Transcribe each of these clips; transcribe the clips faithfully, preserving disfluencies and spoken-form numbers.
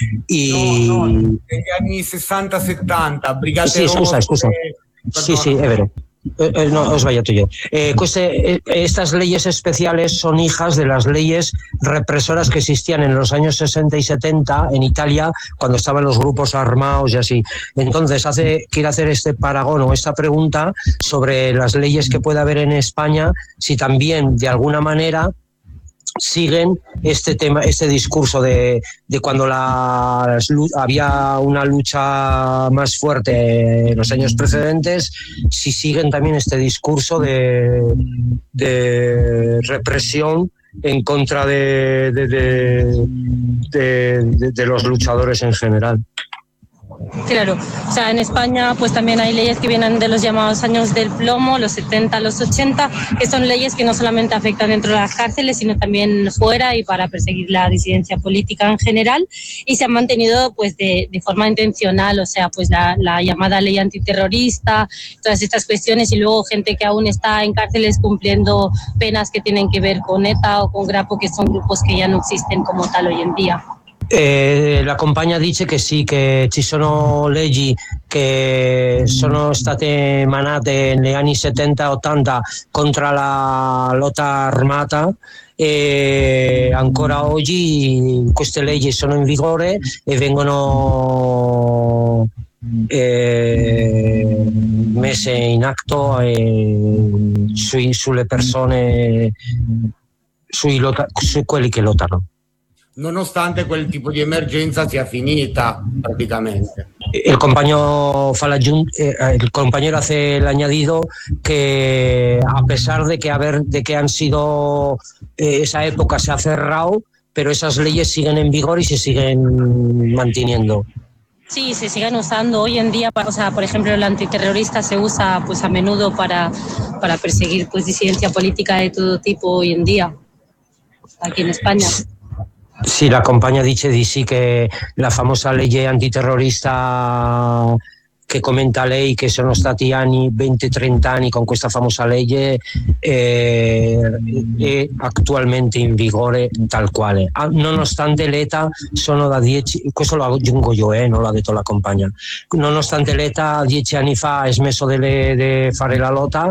I... No, no, negli anni sessanta settanta, Brigate Sì, scusa, scusa. Sí, sí, es verdad. Eh, no, os vaya tú yo. Eh, este, eh, estas leyes especiales son hijas de las leyes represoras que existían en los años sesenta y setenta en Italia, cuando estaban los grupos armados y así. Entonces, hace, quiero hacer este paragón o esta pregunta sobre las leyes que puede haber en España, si también, de alguna manera, siguen este tema, este discurso de, de cuando la, había una lucha más fuerte en los años precedentes, si siguen también este discurso de, de represión en contra de, de, de, de, de, de los luchadores en general. Claro, o sea, en España pues también hay leyes que vienen de los llamados años del plomo, los setenta, los ochenta, que son leyes que no solamente afectan dentro de las cárceles, sino también fuera y para perseguir la disidencia política en general, y se han mantenido pues de, de forma intencional, o sea, pues la, la llamada ley antiterrorista, todas estas cuestiones, y luego gente que aún está en cárceles cumpliendo penas que tienen que ver con ETA o con Grapo, che sono gruppi che ya non esistono come tal hoy en día. Eh, la compagna dice che sì, che ci sono leggi che sono state emanate negli anni settanta ottanta contro la lotta armata e ancora oggi queste leggi sono in vigore e vengono eh, messe in atto eh, sui, sulle persone, sui lotta, su quelli che lottano. Nonostante quel tipo di emergenza sia finita prácticamente. El compañero, el compañero hace el añadido que a pesar de que, haber, de que han sido, eh, esa época se ha cerrado, pero esas leyes siguen en vigor y se siguen manteniendo. Sí, se siguen usando hoy en día, o sea, por ejemplo, el antiterrorista se usa pues a menudo para, para perseguir pues disidencia política de todo tipo hoy en día, aquí en España. Sì, la compagna dice di sì, che la famosa legge antiterrorista che commenta lei, che sono stati anni venti trenta anni con questa famosa legge, è, è attualmente in vigore tal quale. Ah, nonostante l'età sono da dieci, questo lo aggiungo io, eh, non l'ha detto la compagna, nonostante l'età dieci anni fa ha smesso di fare la lotta,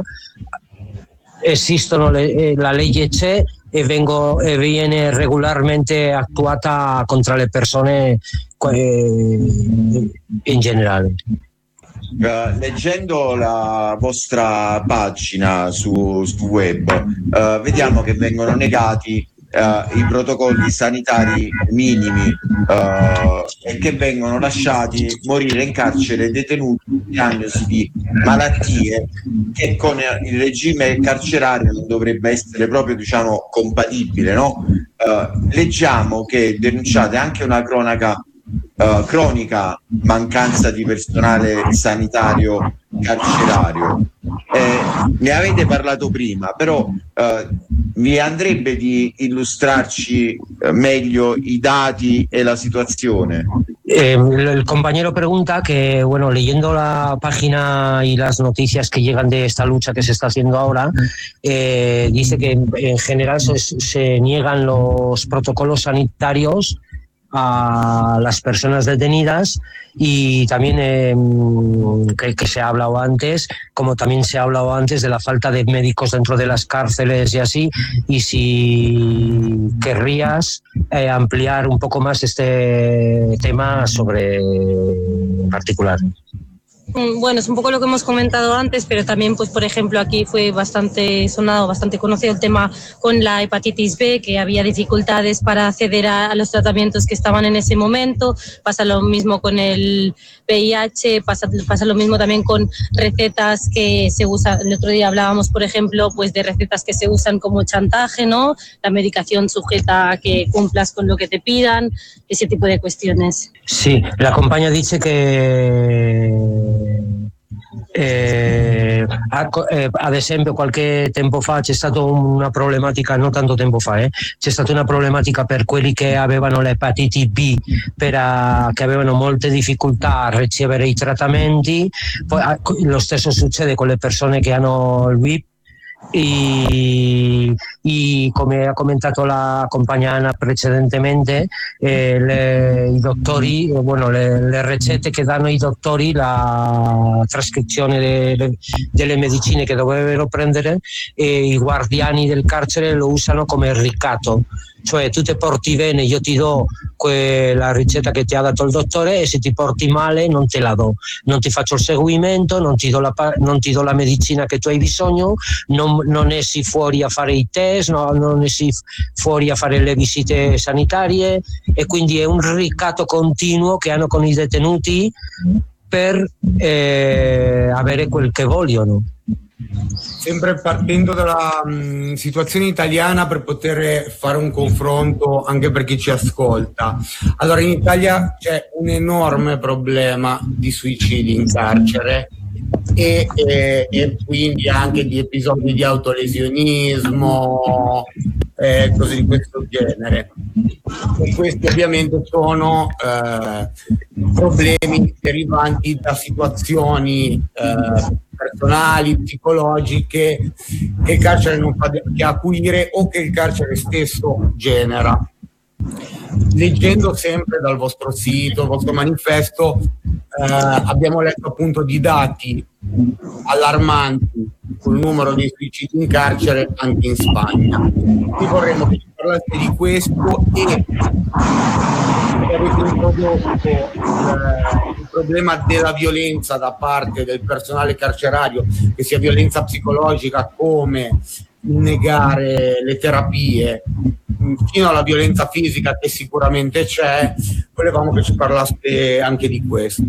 esistono le, la legge c'è e, vengo, e viene regolarmente attuata contro le persone eh, in generale. Uh, leggendo la vostra pagina su, su web uh, vediamo che vengono negati uh, i protocolli sanitari minimi uh, e che vengono lasciati morire in carcere detenuti con diagnosi di malattie che con il regime carcerario non dovrebbe essere proprio, diciamo, compatibile, no? Uh, leggiamo che denunciate anche una cronaca Uh, cronica mancanza di personale sanitario carcerario. Eh, ne avete parlato prima, però uh, vi andrebbe di illustrarci meglio i dati e la situazione? Eh, el compañero pregunta que, bueno, leyendo la página y las noticias que llegan de esta lucha que se está haciendo ahora, eh, dice que en general se, se niegan los protocolos sanitarios a las personas detenidas y también eh, que, que se ha hablado antes, como también se ha hablado antes de la falta de médicos dentro de las cárceles y así, y si querrías eh, ampliar un poco más este tema sobre en particular. Bueno, es un poco lo que hemos comentado antes, pero también, pues por ejemplo, aquí fue bastante sonado, bastante conocido el tema con la hepatitis B, que había dificultades para acceder a, a los tratamientos que estaban en ese momento. Pasa lo mismo con el V I H, pasa, pasa lo mismo también con recetas que se usan. El otro día hablábamos, por ejemplo, pues de recetas que se usan como chantaje, ¿no? La medicación sujeta a que cumplas con lo que te pidan, ese tipo de cuestiones. Sí, la compagna dice che Eh, eh, ad esempio qualche tempo fa c'è stata una problematica, non tanto tempo fa, eh, c'è stata una problematica per quelli che avevano l'epatite B, per, uh, che avevano molte difficoltà a ricevere i trattamenti. Poi uh, lo stesso succede con le persone che hanno il V I P, I, i come ha commentato la compagnana precedentemente, eh, le, i dottori, bueno, le, le ricette che danno i dottori, la trascrizione de, delle medicine che dovrebbero prendere, e i guardiani del carcere lo usano come ricatto, cioè tu ti porti bene, io ti do la ricetta che ti ha dato il dottore, e se ti porti male non te la do, non ti faccio il seguimento, non ti do la, non ti do la medicina che tu hai bisogno, non, non esci fuori a fare i test, no, non esci fuori a fare le visite sanitarie, e quindi è un ricatto continuo che hanno con i detenuti per eh, avere quel che vogliono. Sempre partendo dalla mh, situazione italiana, per poter fare un confronto anche per chi ci ascolta. Allora, in Italia c'è un enorme problema di suicidi in carcere e, e, e quindi anche di episodi di autolesionismo, eh, cose di questo genere. E questi ovviamente sono eh, problemi derivanti da situazioni eh, personali, psicologiche, che il carcere non fa che acuire o che il carcere stesso genera. Leggendo sempre dal vostro sito, il vostro manifesto, eh, abbiamo letto appunto di dati allarmanti sul numero dei suicidi in carcere anche in Spagna. Quindi vorremmo che ci parlaste di questo e che avete introdotto eh, il problema della violenza da parte del personale carcerario, che sia violenza psicologica come negare le terapie, fino alla violenza fisica che sicuramente c'è. Volevamo che ci parlaste anche di questo.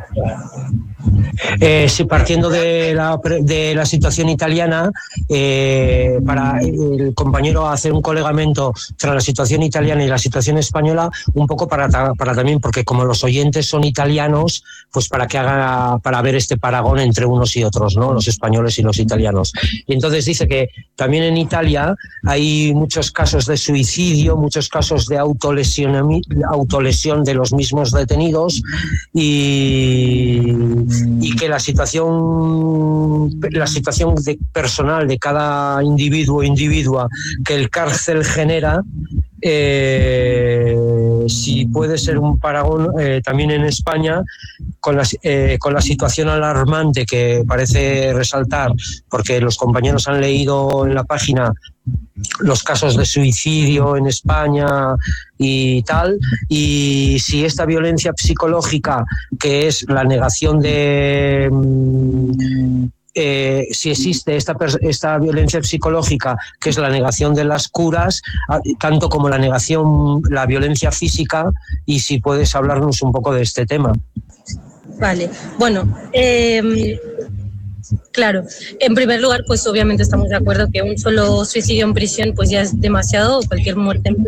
Eh, sí, partiendo de la, de la situación italiana, eh, para el compañero hacer un colegamiento entre la situación italiana y la situación española, un poco para, para también, porque como los oyentes son italianos, pues para que haga, para ver este paragón entre unos y otros, ¿no? Los españoles y los italianos. Y entonces dice que también en Italia hay muchos casos de suicidio, muchos casos de autolesión, autolesión de los mismos detenidos, y, y que la situación la situación de personal de cada individuo o individua que el cárcel genera, eh, si puede ser un paragón eh, también en España, con la, eh, con la situación alarmante que parece resaltar, porque los compañeros han leído en la página los casos de suicidio en España y tal, y si esta violencia psicológica, que es la negación de eh, si existe esta, esta violencia psicológica, que es la negación de las curas, tanto como la negación, la violencia física, y si puedes hablarnos un poco de este tema. Vale, bueno, eh, claro, en primer lugar, pues obviamente estamos de acuerdo que un solo suicidio en prisión pues ya es demasiado, o cualquier muerte en